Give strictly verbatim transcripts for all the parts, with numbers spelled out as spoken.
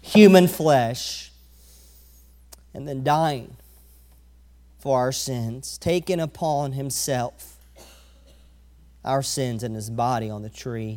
human flesh, and then dying for our sins, taking upon himself our sins in his body on the tree.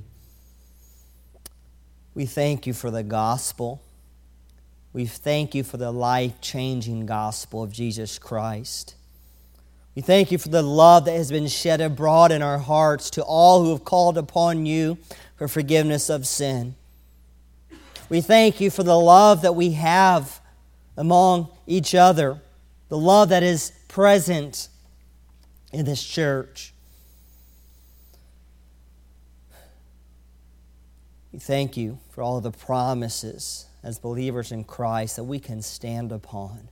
We thank you for the gospel. We thank you for the life-changing gospel of Jesus Christ. We thank you for the love that has been shed abroad in our hearts to all who have called upon you for forgiveness of sin. We thank you for the love that we have among each other, the love that is present in this church. We thank you for all of the promises as believers in Christ that we can stand upon.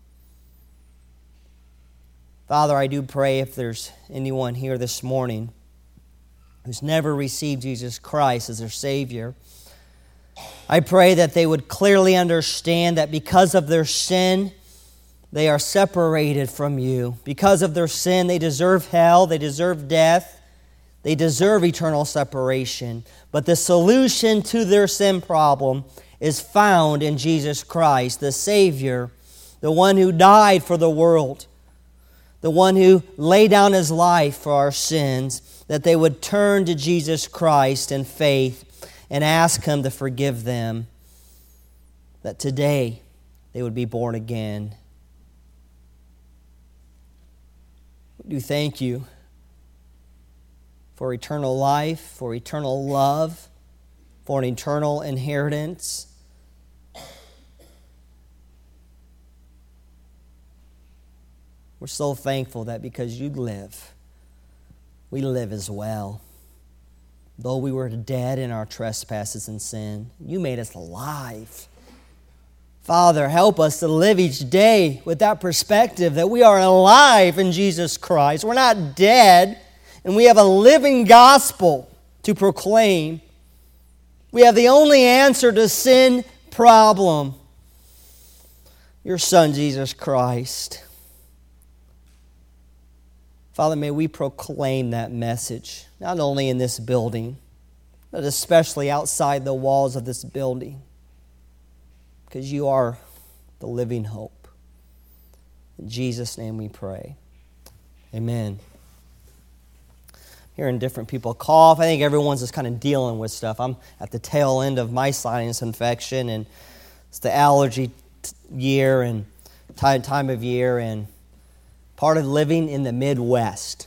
Father, I do pray if there's anyone here this morning who's never received Jesus Christ as their Savior, I pray that they would clearly understand that because of their sin, they are separated from you. Because of their sin, they deserve hell, they deserve death, they deserve eternal separation. But the solution to their sin problem is found in Jesus Christ, the Savior, the one who died for the world, the one who laid down his life for our sins, that they would turn to Jesus Christ in faith and ask him to forgive them, that today they would be born again. We do thank you for eternal life, for eternal love, for an eternal inheritance. We're so thankful that because you live, we live as well. Though we were dead in our trespasses and sin, you made us alive. Father, help us to live each day with that perspective that we are alive in Jesus Christ. We're not dead, and we have a living gospel to proclaim. We have the only answer to sin problem, your Son, Jesus Christ. Father, may we proclaim that message, not only in this building, but especially outside the walls of this building, because you are the living hope. In Jesus' name we pray. Amen. Hearing different people cough. I think everyone's just kind of dealing with stuff. I'm at the tail end of my sinus infection, and it's the allergy t- year and time time of year, and part of living in the Midwest.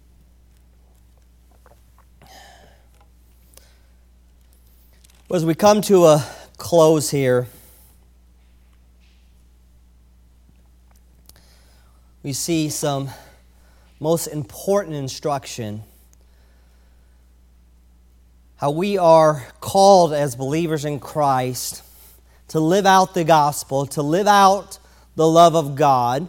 As we come to a close here, we see some most important instruction. How we are called as believers in Christ to live out the gospel, to live out the love of God.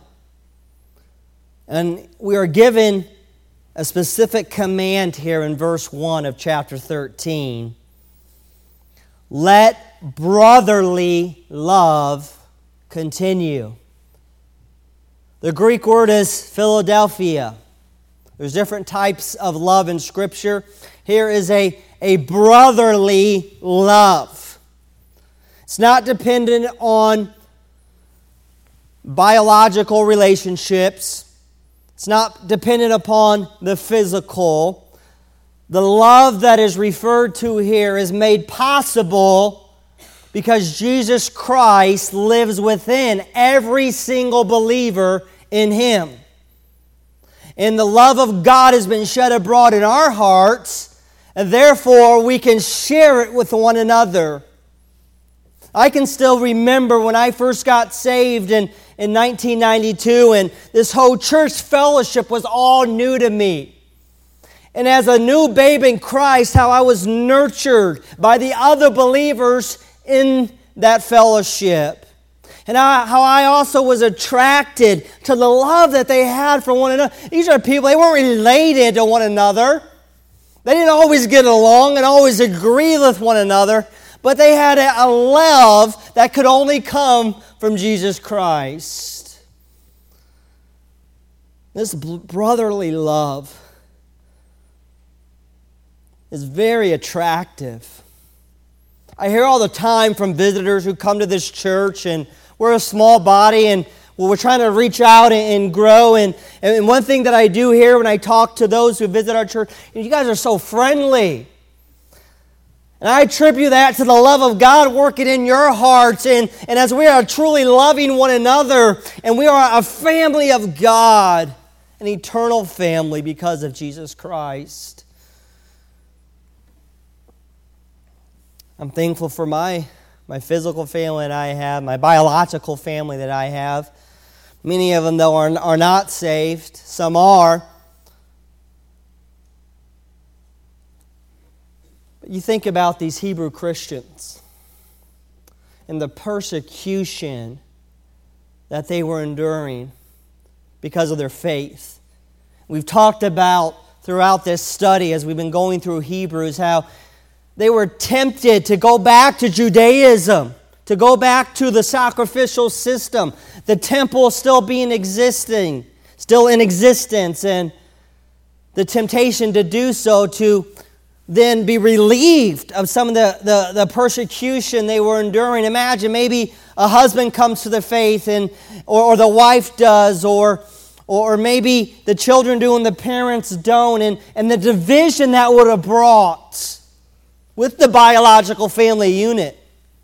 And we are given a specific command here in verse one of chapter thirteen. Let brotherly love continue. The Greek word is Philadelphia. There's different types of love in Scripture. Here is a, a brotherly love. It's not dependent on biological relationships. It's not dependent upon the physical. The love that is referred to here is made possible because Jesus Christ lives within every single believer in Him. And the love of God has been shed abroad in our hearts, and therefore we can share it with one another. I can still remember when I first got saved in, in nineteen ninety-two, and this whole church fellowship was all new to me. And as a new babe in Christ, how I was nurtured by the other believers in that fellowship. And how I also was attracted to the love that they had for one another. These are people, they weren't related to one another. They didn't always get along and always agree with one another. But they had a, a love that could only come from Jesus Christ. This brotherly love is very attractive. I hear all the time from visitors who come to this church, and we're a small body, and well, we're trying to reach out and, and grow. And, and one thing that I do hear when I talk to those who visit our church, you guys are so friendly. And I attribute that to the love of God working in your hearts. And, and as we are truly loving one another, and we are a family of God, an eternal family because of Jesus Christ. I'm thankful for my, my physical family that I have, my biological family that I have. Many of them, though, are, are not saved. Some are. You think about these Hebrew Christians and the persecution that they were enduring because of their faith. We've talked about throughout this study as we've been going through Hebrews how they were tempted to go back to Judaism, to go back to the sacrificial system, the temple still being existing, still in existence, and the temptation to do so to then be relieved of some of the, the, the persecution they were enduring. Imagine maybe a husband comes to the faith, and or, or the wife does, or, or maybe the children do and the parents don't, and, and the division that would have brought with the biological family unit.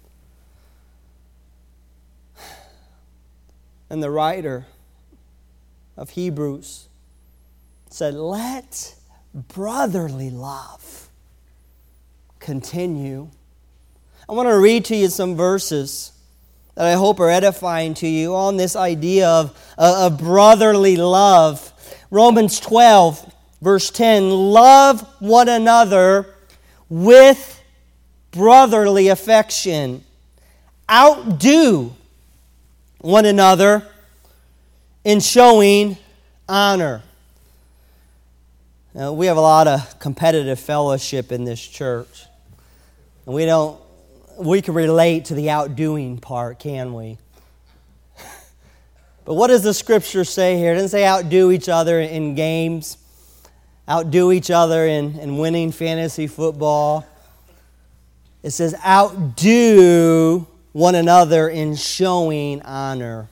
And the writer of Hebrews said, let brotherly love continue. I want to read to you some verses that I hope are edifying to you on this idea of, uh, of brotherly love. Romans twelve, verse ten, love one another with brotherly affection. Outdo one another in showing honor. Now, we have a lot of competitive fellowship in this church. And we don't, we can relate to the outdoing part, can we? But what does the Scripture say here? It doesn't say outdo each other in games, outdo each other in, in winning fantasy football. It says outdo one another in showing honor.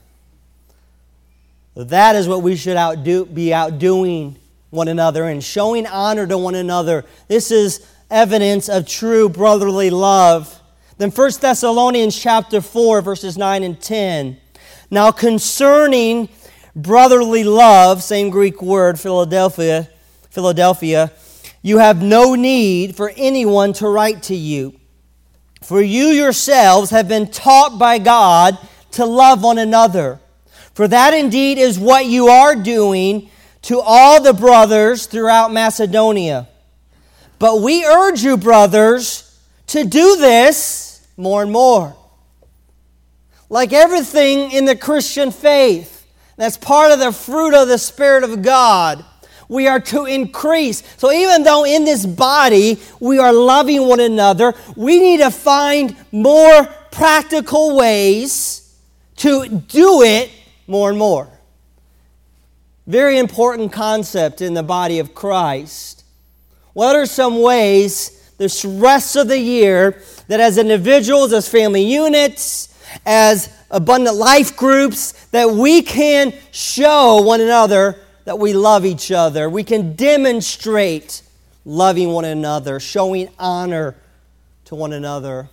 That is what we should outdo, be outdoing one another in, showing honor to one another. This is evidence of true brotherly love. Then First Thessalonians chapter four, verses nine and ten. Now concerning brotherly love, same Greek word, Philadelphia, Philadelphia, you have no need for anyone to write to you. For you yourselves have been taught by God to love one another. For that indeed is what you are doing to all the brothers throughout Macedonia. But we urge you, brothers, to do this more and more. Like everything in the Christian faith, that's part of the fruit of the Spirit of God. We are to increase. So even though in this body we are loving one another, we need to find more practical ways to do it more and more. Very important concept in the body of Christ. What are some ways this rest of the year that as individuals, as family units, as abundant life groups, that we can show one another that we love each other. We can demonstrate loving one another, showing honor to one another.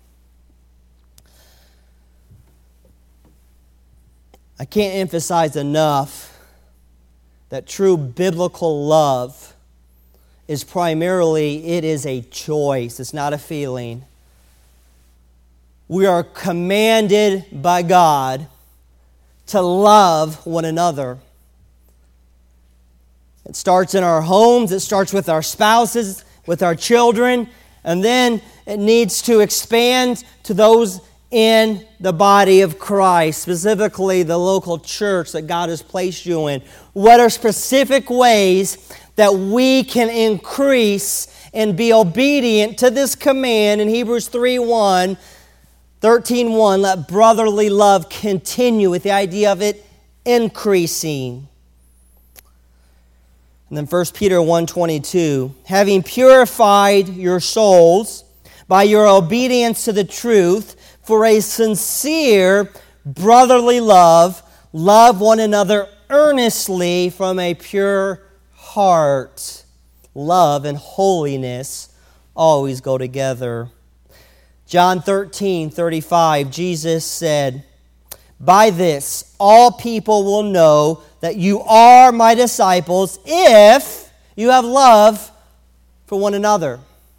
I can't emphasize enough that true biblical love is primarily, it is a choice. It's not a feeling. We are commanded by God to love one another. It starts in our homes. It starts with our spouses, with our children. And then it needs to expand to those in the body of Christ, specifically the local church that God has placed you in. What are specific ways that we can increase and be obedient to this command in Hebrews three one, thirteen one, let brotherly love continue, with the idea of it increasing. And then First Peter one twenty-two, having purified your souls by your obedience to the truth, for a sincere brotherly love, love one another earnestly from a pure heart. Love and holiness always go together. John thirteen thirty-five, Jesus said, "By this all people will know that you are my disciples if you have love for one another."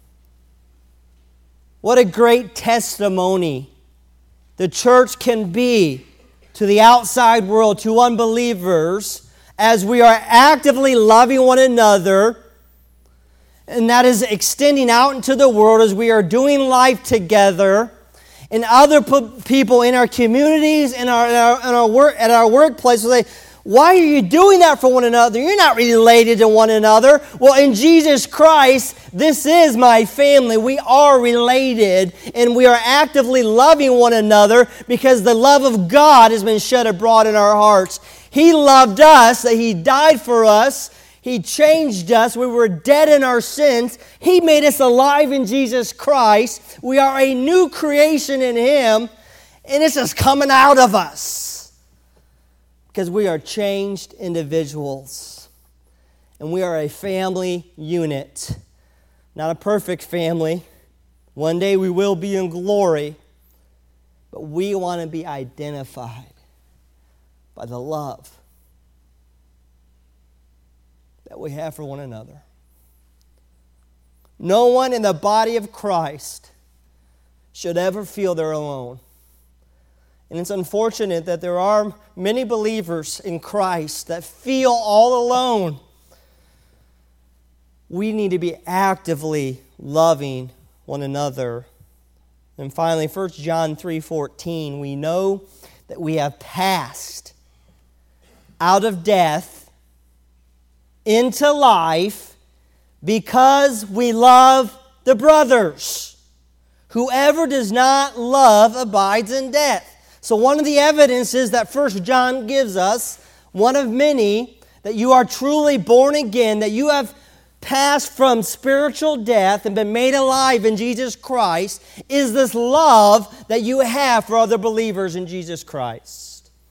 What a great testimony the church can be to the outside world, to unbelievers, as we are actively loving one another. And that is extending out into the world as we are doing life together. And other people in our communities, in our, in our, in our work, at our workplace will say, "Why are you doing that for one another? You're not related to one another." Well, in Jesus Christ, this is my family. We are related, and we are actively loving one another because the love of God has been shed abroad in our hearts. He loved us, that He died for us. He changed us. We were dead in our sins. He made us alive in Jesus Christ. We are a new creation in Him, and it's just coming out of us because we are changed individuals, and we are a family unit, not a perfect family. One day we will be in glory, but we want to be identified by the love that we have for one another. No one in the body of Christ should ever feel they're alone. And it's unfortunate that there are many believers in Christ that feel all alone. We need to be actively loving one another. And finally, First John three fourteen, we know that we have passed out of death into life because we love the brothers. Whoever does not love abides in death. So one of the evidences that First John gives us, one of many, that you are truly born again, that you have passed from spiritual death and been made alive in Jesus Christ, is this love that you have for other believers in Jesus Christ.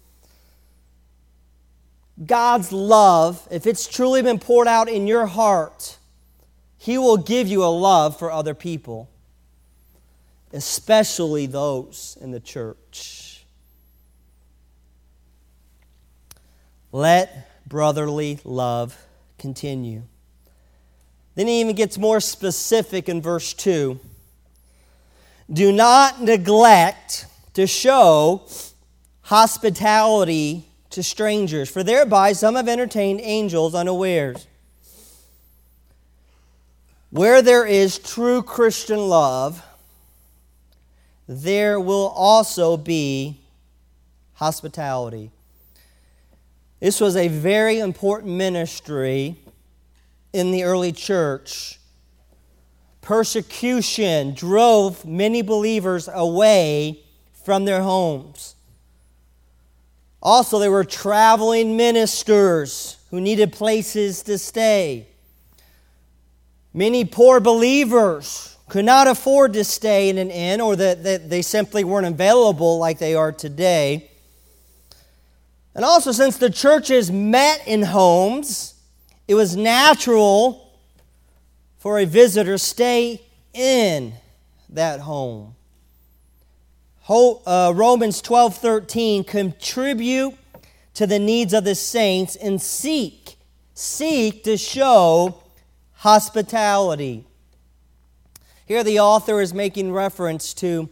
God's love, if it's truly been poured out in your heart, He will give you a love for other people, especially those in the church. Let brotherly love continue. Then He even gets more specific in verse two. Do not neglect to show hospitality to strangers, for thereby some have entertained angels unawares. Where there is true Christian love, there will also be hospitality. This was a very important ministry in the early church. Persecution drove many believers away from their homes. Also, there were traveling ministers who needed places to stay. Many poor believers could not afford to stay in an inn, or that, that they simply weren't available like they are today. And also, since the churches met in homes, it was natural for a visitor to stay in that home. Romans twelve thirteen, contribute to the needs of the saints and seek, seek to show hospitality. Here the author is making reference to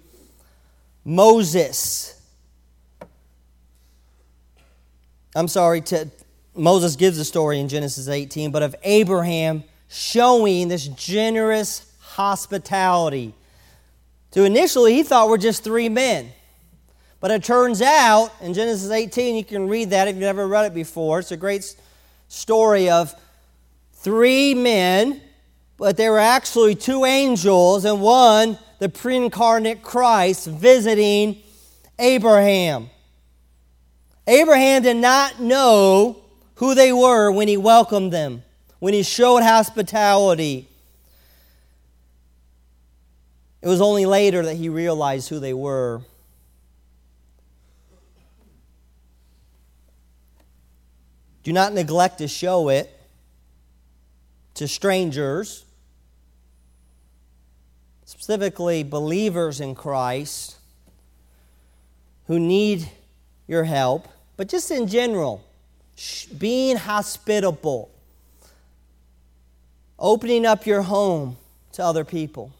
Moses. I'm sorry, to Moses gives a story in Genesis eighteen, but of Abraham showing this generous hospitality. So initially he thought we're just three men. But it turns out, in Genesis eighteen, you can read that if you've never read it before. It's a great story of three men, but there were actually two angels, and one, the pre-incarnate Christ, visiting Abraham. Abraham did not know who they were when he welcomed them, when he showed hospitality. It was only later that he realized who they were. Do not neglect to show it to strangers, specifically believers in Christ who need your help, but just in general, being hospitable, opening up your home to other people.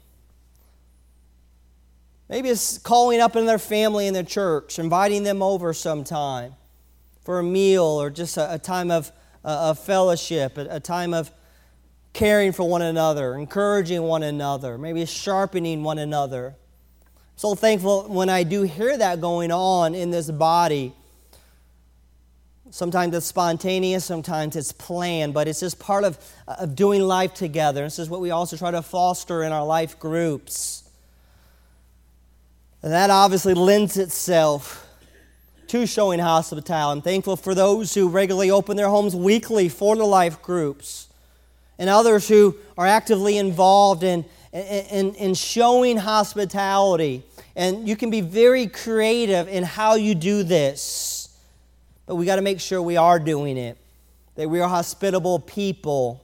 Maybe it's calling up another family in the church, inviting them over sometime for a meal or just a, a time of, uh, of fellowship, a, a time of caring for one another, encouraging one another, maybe sharpening one another. I'm so thankful when I do hear that going on in this body. Sometimes it's spontaneous, sometimes it's planned, but it's just part of, of doing life together. This is what we also try to foster in our life groups. And that obviously lends itself to showing hospitality. I'm thankful for those who regularly open their homes weekly for the life groups, and others who are actively involved in, in, in showing hospitality. And you can be very creative in how you do this, but we got to make sure we are doing it, that we are hospitable people.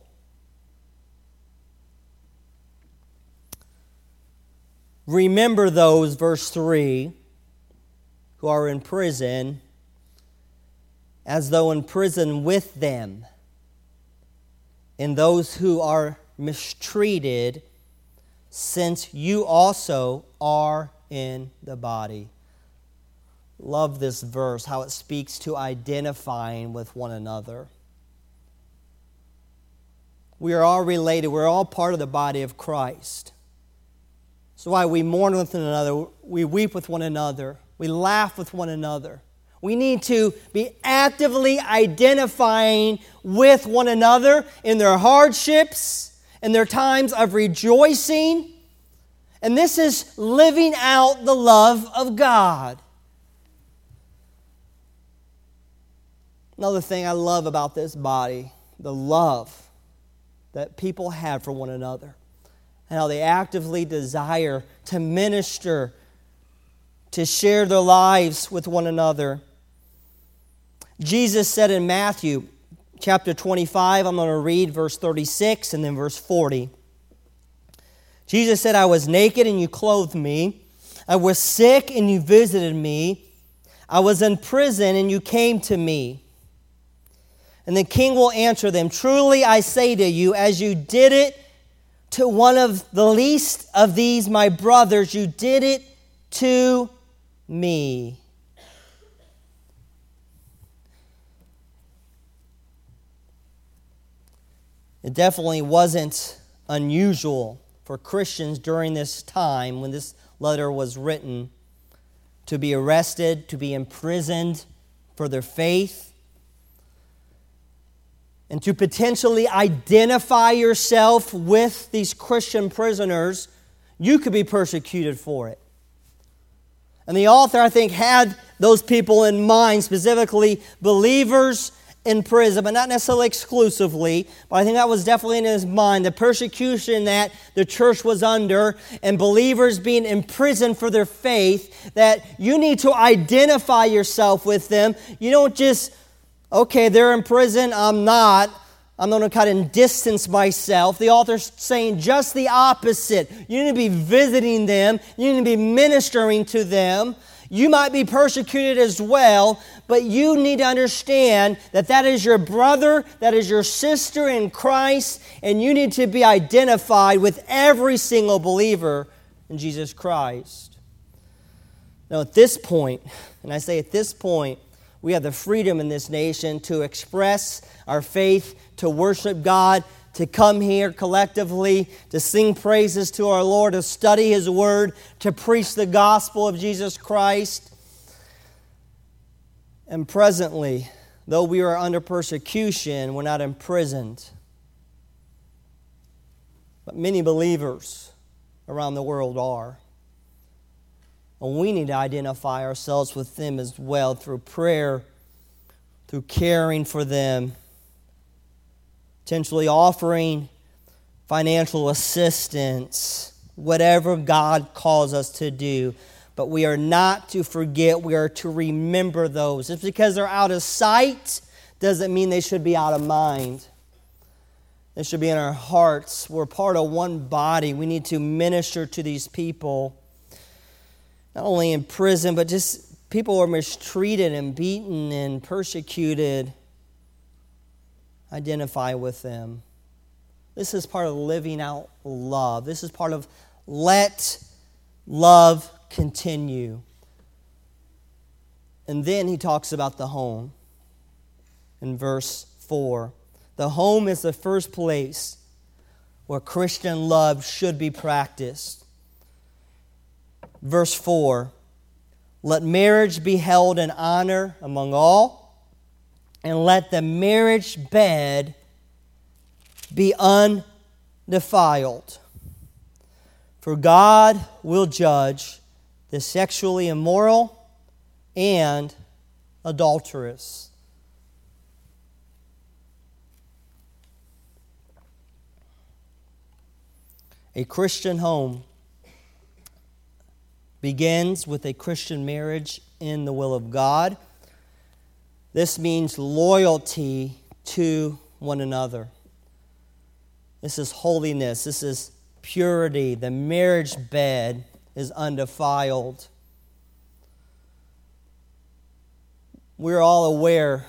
Remember those, verse three, who are in prison, as though in prison with them, and those who are mistreated, since you also are in the body. Love this verse, how it speaks to identifying with one another. We are all related. We're all part of the body of Christ. That's why we mourn with one another. We weep with one another. We laugh with one another. We need to be actively identifying with one another in their hardships, in their times of rejoicing. And this is living out the love of God. Another thing I love about this body, the love that people have for one another, and how they actively desire to minister, to share their lives with one another. Jesus said in Matthew chapter twenty-five, I'm going to read verse thirty-six and then verse forty. Jesus said, I was naked and you clothed me. I was sick and you visited me. I was in prison and you came to me. And the king will answer them, truly I say to you, as you did it to one of the least of these my brothers, you did it to me. It definitely wasn't unusual for Christians during this time when this letter was written to be arrested, to be imprisoned for their faith, and to potentially identify yourself with these Christian prisoners. You could be persecuted for it. And the author, I think, had those people in mind, specifically believers in prison, but not necessarily exclusively. But I think that was definitely in his mind, the persecution that the church was under and believers being imprisoned for their faith, that you need to identify yourself with them. You don't just, okay, they're in prison, I'm not. I'm going to kind of distance myself. The author's saying just the opposite. You need to be visiting them. You need to be ministering to them. You might be persecuted as well, but you need to understand that that is your brother, that is your sister in Christ, and you need to be identified with every single believer in Jesus Christ. Now, at this point, and I say at this point, we have the freedom in this nation to express our faith, to worship God, to come here collectively, to sing praises to our Lord, to study His Word, to preach the gospel of Jesus Christ. And presently, though we are under persecution, we're not imprisoned. But many believers around the world are. And we need to identify ourselves with them as well through prayer, through caring for them, potentially offering financial assistance. whatever God calls us to do. But we are not to forget, we are to remember those. Just because they're out of sight doesn't mean they should be out of mind. They should be in our hearts. We're part of one body. We need to minister to these people, not only in prison, but just people who are mistreated and beaten and persecuted. Identify with them. This is part of living out love. This is part of let love continue. And then he talks about the home in verse four. The home is the first place where Christian love should be practiced. Verse four, let marriage be held in honor among all, and let the marriage bed be undefiled. For God will judge the sexually immoral and adulterous. A Christian home begins with a Christian marriage in the will of God. This means loyalty to one another. This is holiness. This is purity. The marriage bed is undefiled. We're all aware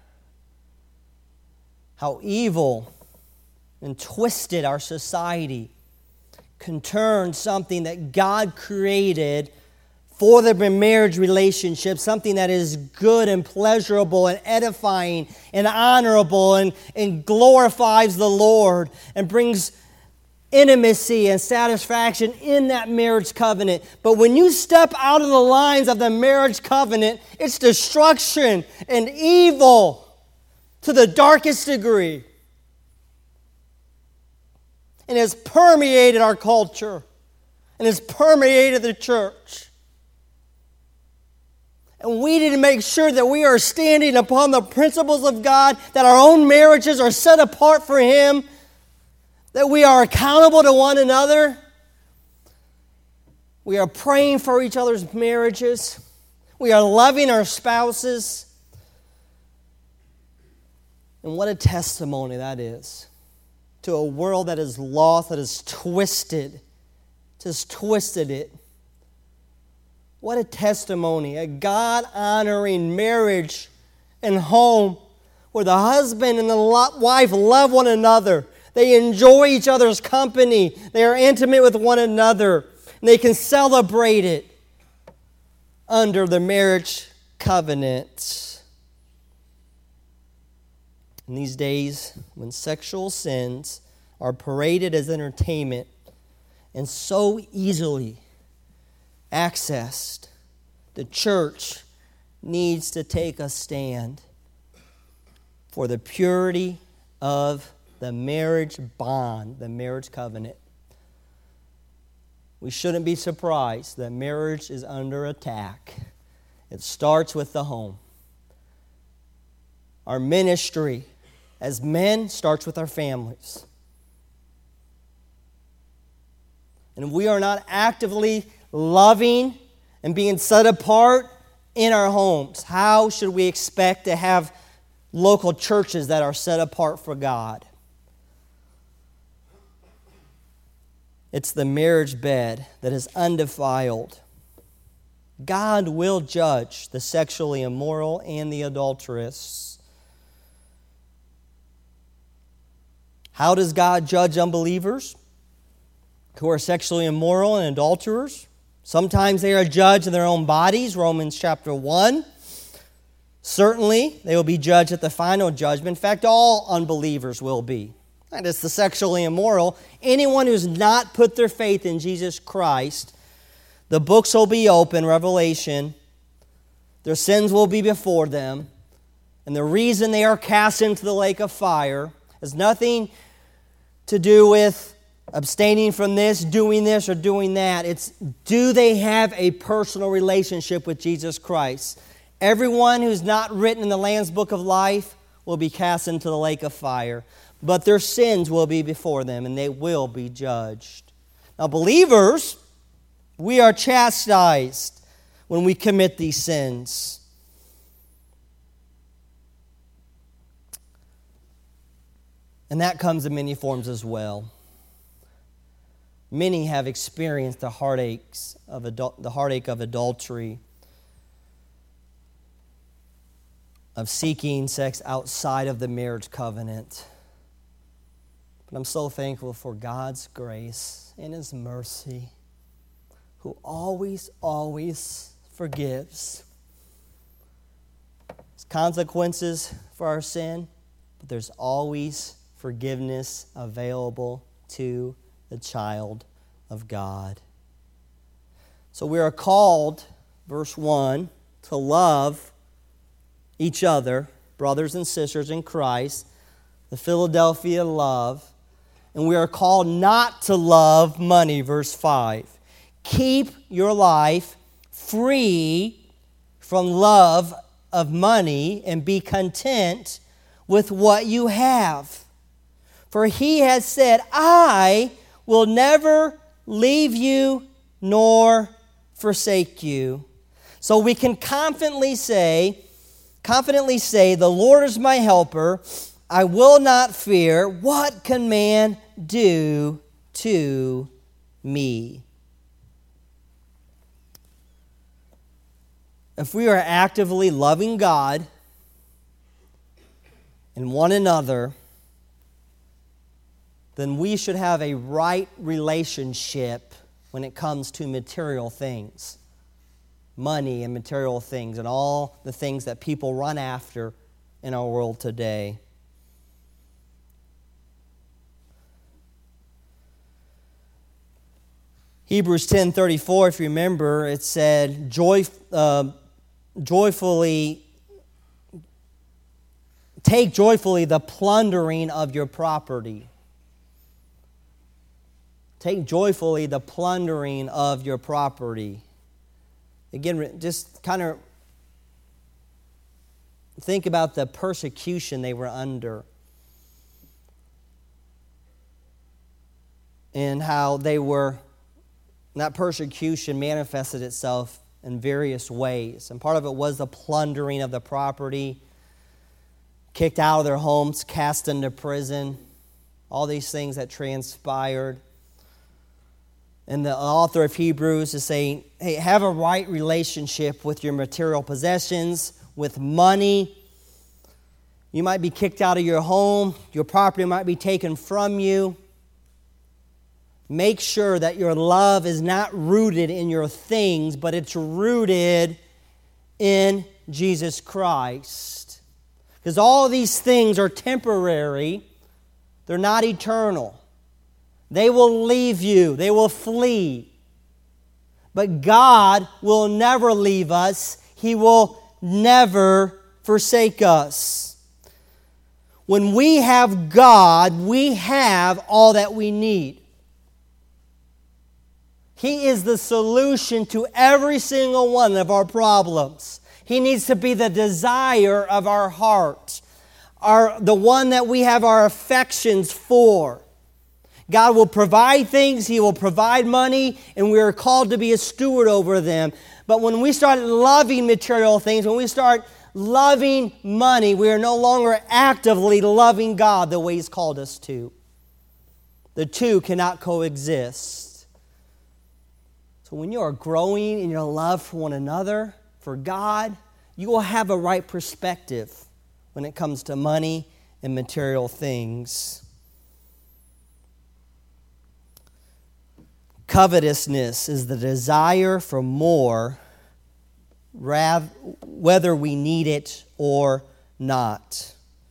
how evil and twisted our society can turn something that God created for the marriage relationship, something that is good and pleasurable and edifying and honorable and, and glorifies the Lord and brings intimacy and satisfaction in that marriage covenant. But when you step out of the lines of the marriage covenant, it's destruction and evil to the darkest degree. And it's permeated our culture and it's permeated the church. And we need to make sure that we are standing upon the principles of God, that our own marriages are set apart for Him, that we are accountable to one another. We are praying for each other's marriages. We are loving our spouses. And what a testimony that is to a world that is lost, that is twisted, just twisted it. What a testimony, a God-honoring marriage and home where the husband and the wife love one another. They enjoy each other's company. They are intimate with one another. And they can celebrate it under the marriage covenant. In these days, when sexual sins are paraded as entertainment and so easily accessed, the church needs to take a stand for the purity of the marriage bond, the marriage covenant. We shouldn't be surprised that marriage is under attack. It starts with the home. Our ministry as men starts with our families. And if we are not actively loving and being set apart in our homes, how should we expect to have local churches that are set apart for God? It's the marriage bed that is undefiled. God will judge the sexually immoral and the adulterous. How does God judge unbelievers who are sexually immoral and adulterers? Sometimes they are judged in their own bodies, Romans chapter one. Certainly, they will be judged at the final judgment. In fact, all unbelievers will be. That is the sexually immoral. Anyone who's not put their faith in Jesus Christ, the books will be open, Revelation. Their sins will be before them. And the reason they are cast into the lake of fire has nothing to do with abstaining from this, doing this, or doing that. It's, do they have a personal relationship with Jesus Christ? Everyone who's not written in the Lamb's Book of Life will be cast into the lake of fire. But their sins will be before them, and they will be judged. Now, believers, we are chastised when we commit these sins. And that comes in many forms as well. Many have experienced the heartaches of adul- the heartache of adultery, of seeking sex outside of the marriage covenant. But I'm so thankful for God's grace and His mercy, who always, always forgives. There's consequences for our sin, but there's always forgiveness available to the child of God. So we are called, verse one, to love each other, brothers and sisters in Christ, the Philadelphia love. And we are called not to love money, verse five. Keep your life free from love of money and be content with what you have. For He has said, I will never leave you nor forsake you. So we can confidently say, confidently say, the Lord is my helper. I will not fear. What can man do to me? If we are actively loving God and one another, then we should have a right relationship when it comes to material things, money and material things, and all the things that people run after in our world today. Hebrews ten thirty-four, if you remember, it said, Joy, uh, joyfully, take joyfully the plundering of your property. Take joyfully the plundering of your property. Again, just kind of think about the persecution they were under and how they were, that persecution manifested itself in various ways. And part of it was the plundering of the property, kicked out of their homes, cast into prison, all these things that transpired. And the author of Hebrews is saying, hey, have a right relationship with your material possessions, with money. You might be kicked out of your home. Your property might be taken from you. Make sure that your love is not rooted in your things, but it's rooted in Jesus Christ. Because all these things are temporary. They're not eternal. They will leave you. They will flee. But God will never leave us. He will never forsake us. When we have God, we have all that we need. He is the solution to every single one of our problems. He needs to be the desire of our heart, our, the one that we have our affections for. God will provide things, He will provide money, and we are called to be a steward over them. But when we start loving material things, when we start loving money, we are no longer actively loving God the way He's called us to. The two cannot coexist. So when you are growing in your love for one another, for God, you will have a right perspective when it comes to money and material things. Covetousness is the desire for more, whether we need it or not.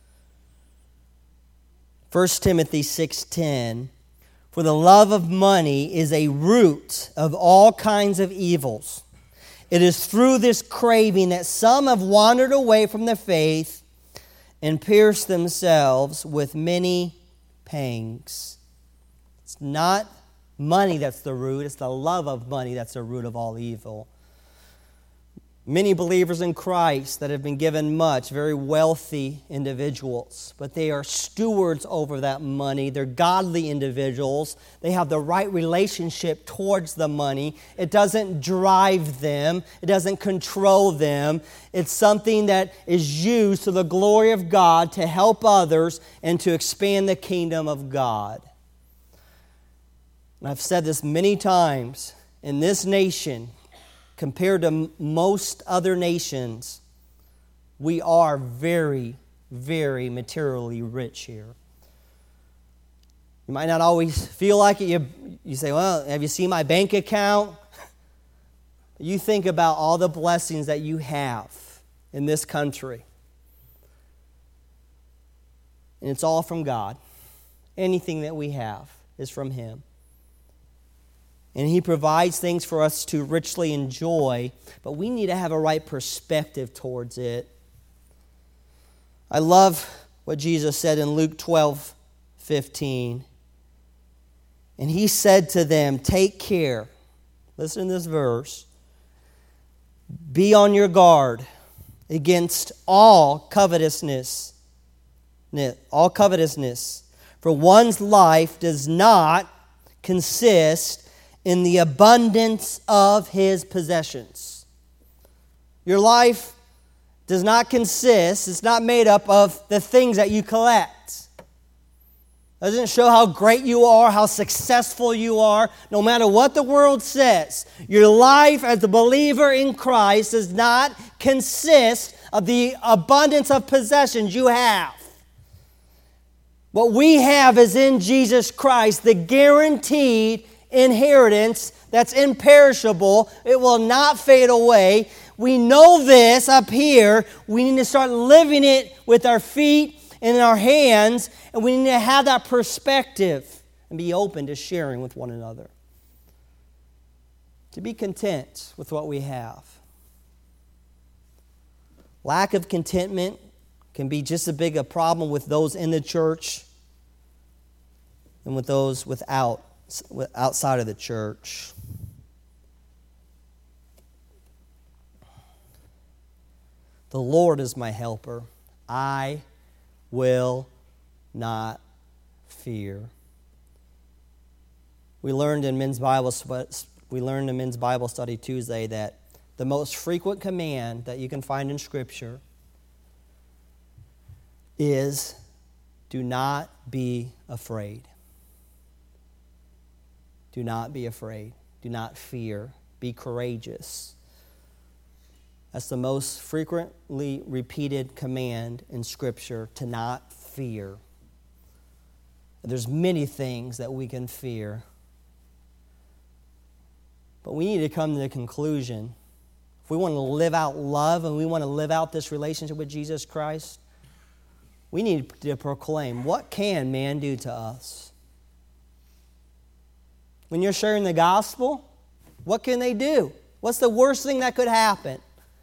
First Timothy six ten, for the love of money is a root of all kinds of evils. It is through this craving that some have wandered away from the faith and pierced themselves with many pangs. It's not money that's the root. It's the love of money that's the root of all evil. Many believers in Christ that have been given much, very wealthy individuals, but they are stewards over that money. They're godly individuals. They have the right relationship towards the money. It doesn't drive them. It doesn't control them. It's something that is used to the glory of God to help others and to expand the kingdom of God. And I've said this many times, in this nation, compared to most other nations, we are very, very materially rich here. You might not always feel like it. You, you say, well, have you seen my bank account? You think about all the blessings that you have in this country. And it's all from God. Anything that we have is from Him. And He provides things for us to richly enjoy, but we need to have a right perspective towards it. I love what Jesus said in Luke twelve fifteen. And He said to them, take care. Listen to this verse. Be on your guard against all covetousness. All covetousness. For one's life does not consist in the abundance of his possessions. Your life does not consist, it's not made up of the things that you collect. It doesn't show how great you are, how successful you are, no matter what the world says. Your life as a believer in Christ does not consist of the abundance of possessions you have. What we have is in Jesus Christ, the guaranteed inheritance that's imperishable. It will not fade away. We know this up here. We need to start living it with our feet and in our hands, and we need to have that perspective and be open to sharing with one another. To be content with what we have. Lack of contentment can be just as big a problem with those in the church and with those without outside of the church. The Lord is my helper. I will not fear. We learned in men's Bible we learned in men's Bible study Tuesday that the most frequent command that you can find in Scripture is do not be afraid. Do not be afraid. Do not fear. Be courageous. That's the most frequently repeated command in Scripture, to not fear. There's many things that we can fear. But we need to come to the conclusion, if we want to live out love and we want to live out this relationship with Jesus Christ, we need to proclaim, what can man do to us? When you're sharing the gospel, what can they do? What's the worst thing that could happen?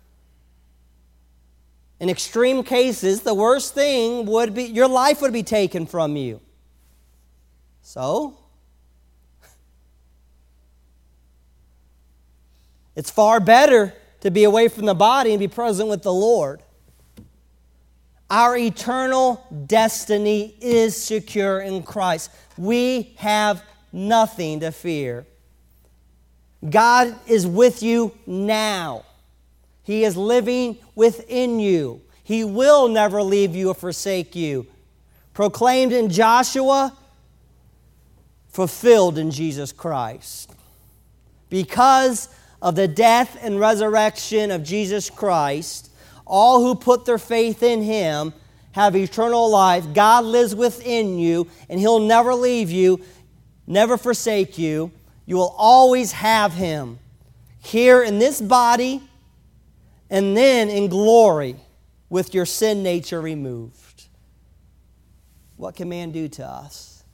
In extreme cases, the worst thing would be your life would be taken from you. So, it's far better to be away from the body and be present with the Lord. Our eternal destiny is secure in Christ. We have nothing to fear. God is with you now. He is living within you. He will never leave you or forsake you. Proclaimed in Joshua, fulfilled in Jesus Christ. Because of the death and resurrection of Jesus Christ, all who put their faith in Him have eternal life. God lives within you, and He'll never leave you, never forsake you. You will always have Him here in this body and then in glory with your sin nature removed. What can man do to us?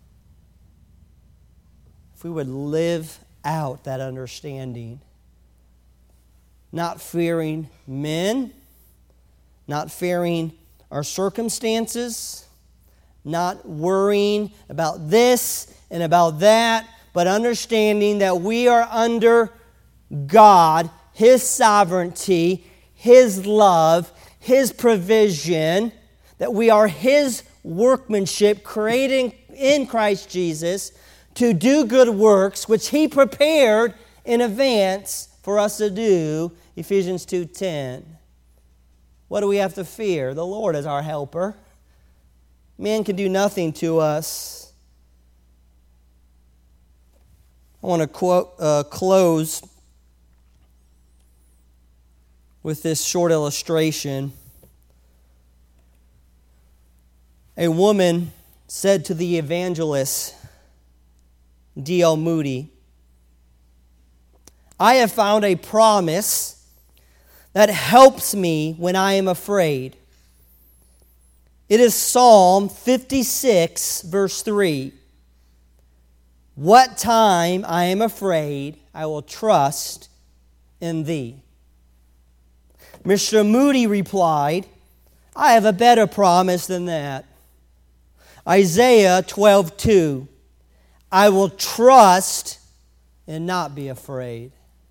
If we would live out that understanding, not fearing men, not fearing our circumstances, not worrying about this and about that, but understanding that we are under God, His sovereignty, His love, His provision, that we are His workmanship created in Christ Jesus to do good works, which He prepared in advance for us to do, Ephesians two ten. What do we have to fear? The Lord is our helper. Man can do nothing to us. I want to quote, uh, close with this short illustration. A woman said to the evangelist, D L Moody, "I have found a promise that helps me when I am afraid. It is Psalm fifty-six, verse three. What time I am afraid, I will trust in Thee." Mister Moody replied, "I have a better promise than that. Isaiah twelve two. I will trust and not be afraid."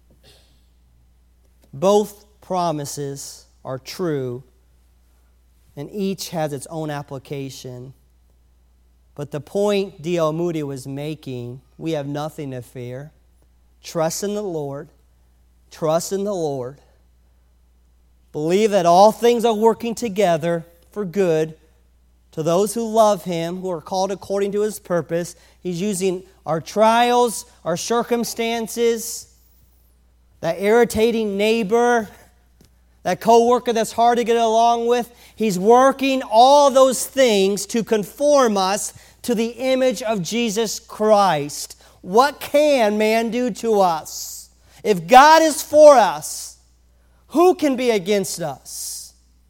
Both promises are true, and each has its own application. But the point D L Moody was making, we have nothing to fear. Trust in the Lord. Trust in the Lord. Believe that all things are working together for good to those who love Him, who are called according to His purpose. He's using our trials, our circumstances, that irritating neighbor, that coworker that's hard to get along with. He's working all those things to conform us to the image of Jesus Christ. What can man do to us? If God is for us, who can be against us?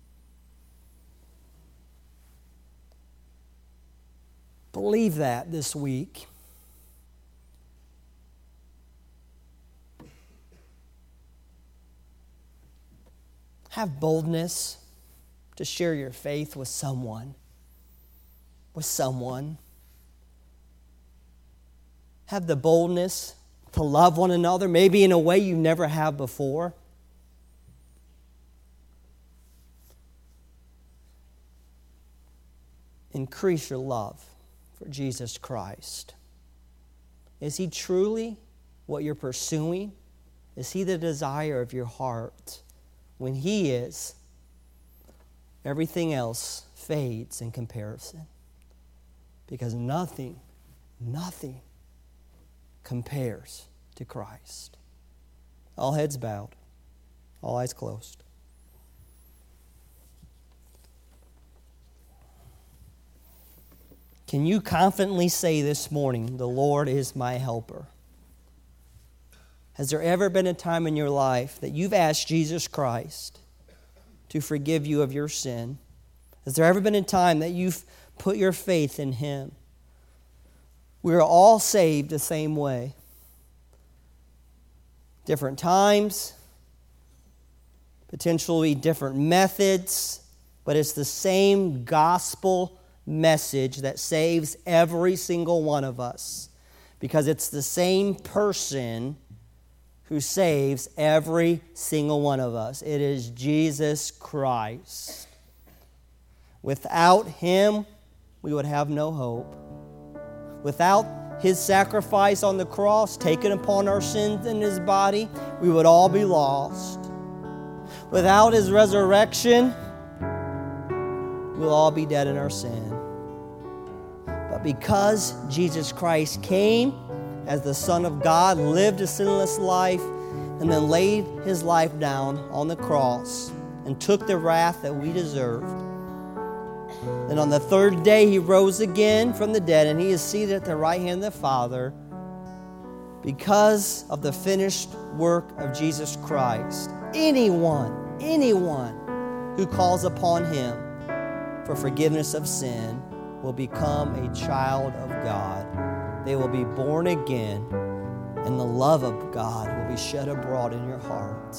Believe that this week. Have boldness to share your faith with someone. With someone. Have the boldness to love one another, maybe in a way you never have before. Increase your love for Jesus Christ. Is He truly what you're pursuing? Is He the desire of your heart? When He is, everything else fades in comparison. Because nothing, nothing compares to Christ. All heads bowed, all eyes closed. Can you confidently say this morning, "The Lord is my helper"? Has there ever been a time in your life that you've asked Jesus Christ to forgive you of your sin? Has there ever been a time that you've put your faith in Him? We are all saved the same way. Different times, potentially different methods, but it's the same gospel message that saves every single one of us, because it's the same person who saves every single one of us. It is Jesus Christ. Without Him, we would have no hope. Without His sacrifice on the cross, taken upon our sins in His body, we would all be lost. Without His resurrection, we'll all be dead in our sin. But because Jesus Christ came as the Son of God, lived a sinless life, and then laid His life down on the cross and took the wrath that we deserved. Then on the third day He rose again from the dead, and He is seated at the right hand of the Father because of the finished work of Jesus Christ. Anyone, anyone who calls upon Him for forgiveness of sin will become a child of God. They will be born again, and the love of God will be shed abroad in your heart.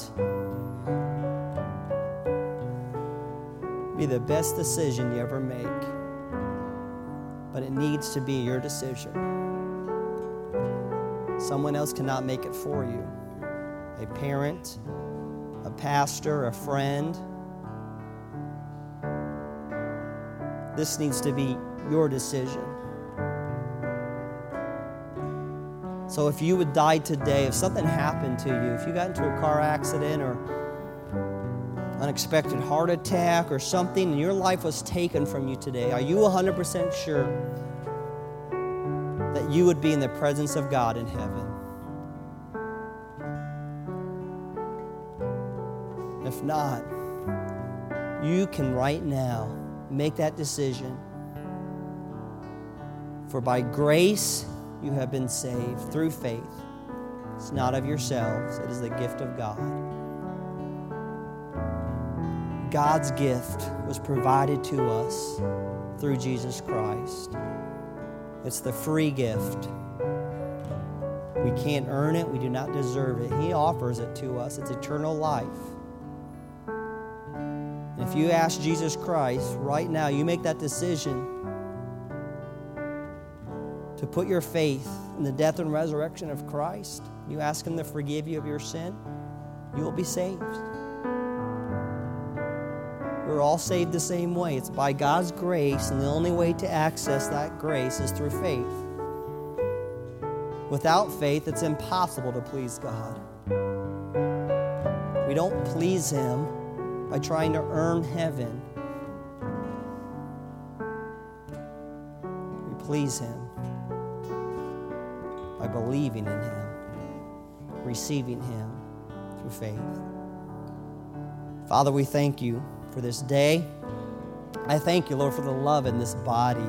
Be the best decision you ever make, but it needs to be your decision. Someone else cannot make it for you. A parent, a pastor, a friend. This needs to be your decision. So if you would die today, if something happened to you, if you got into a car accident or unexpected heart attack or something and your life was taken from you today, are you one hundred percent sure that you would be in the presence of God in heaven? If not, you can right now make that decision. For by grace you have been saved through faith. It's not of yourselves, it is the gift of God. God's gift was provided to us through Jesus Christ. It's the free gift. We can't earn it, we do not deserve it. He offers it to us. It's eternal life. If you ask Jesus Christ right now, you make that decision to put your faith in the death and resurrection of Christ, you ask Him to forgive you of your sin, you will be saved. We're all saved the same way. It's by God's grace, and the only way to access that grace is through faith. Without faith, it's impossible to please God. We don't please Him by trying to earn heaven. We please Him by believing in Him, receiving Him through faith. Father, we thank You for this day. I thank You, Lord, for the love in this body.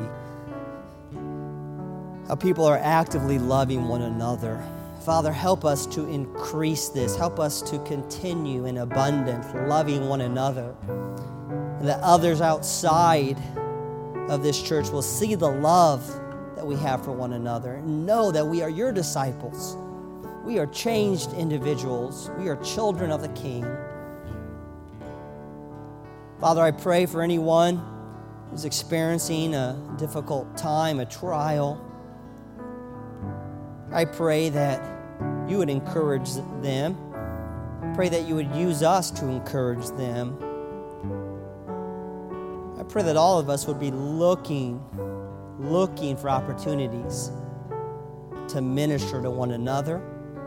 How people are actively loving one another. Father, help us to increase this. Help us to continue in abundance, loving one another. And that others outside of this church will see the love that we have for one another and know that we are Your disciples. We are changed individuals. We are children of the King. Father, I pray for anyone who's experiencing a difficult time, a trial. I pray that You would encourage them. I pray that You would use us to encourage them. I pray that all of us would be looking, looking for opportunities to minister to one another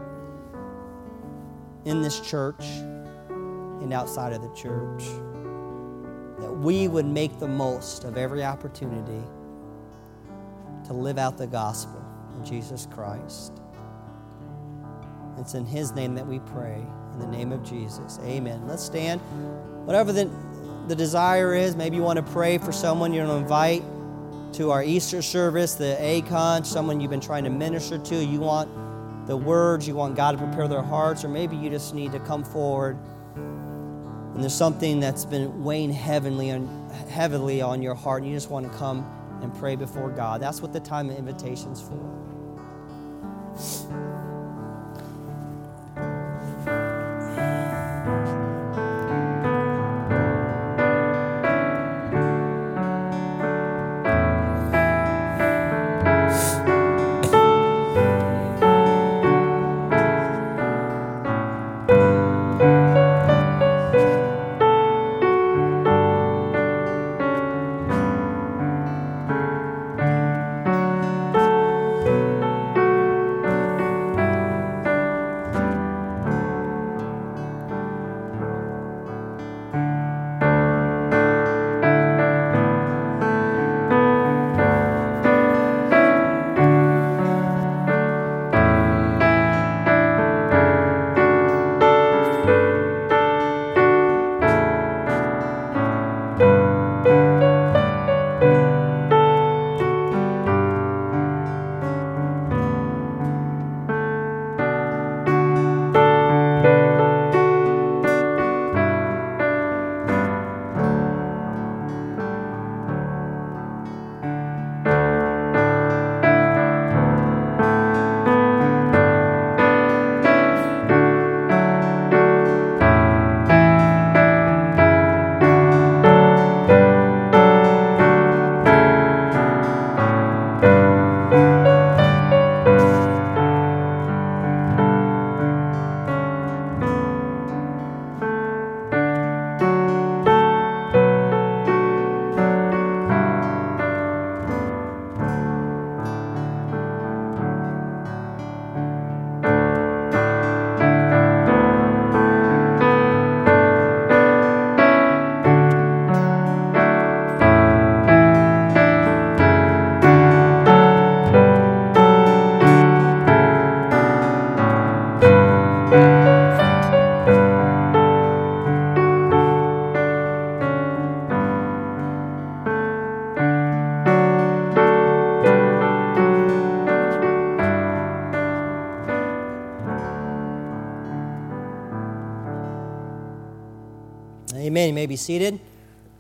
in this church and outside of the church. That we would make the most of every opportunity to live out the gospel in Jesus Christ. It's in His name that we pray, in the name of Jesus. Amen. Let's stand. Whatever the, the desire is, maybe you want to pray for someone you want to invite to our Easter service, the A C O N, someone you've been trying to minister to. You want the words, you want God to prepare their hearts, or maybe you just need to come forward and there's something that's been weighing heavily on, heavily on your heart, and you just want to come and pray before God. That's what the time of invitation's for. Amen. You may be seated.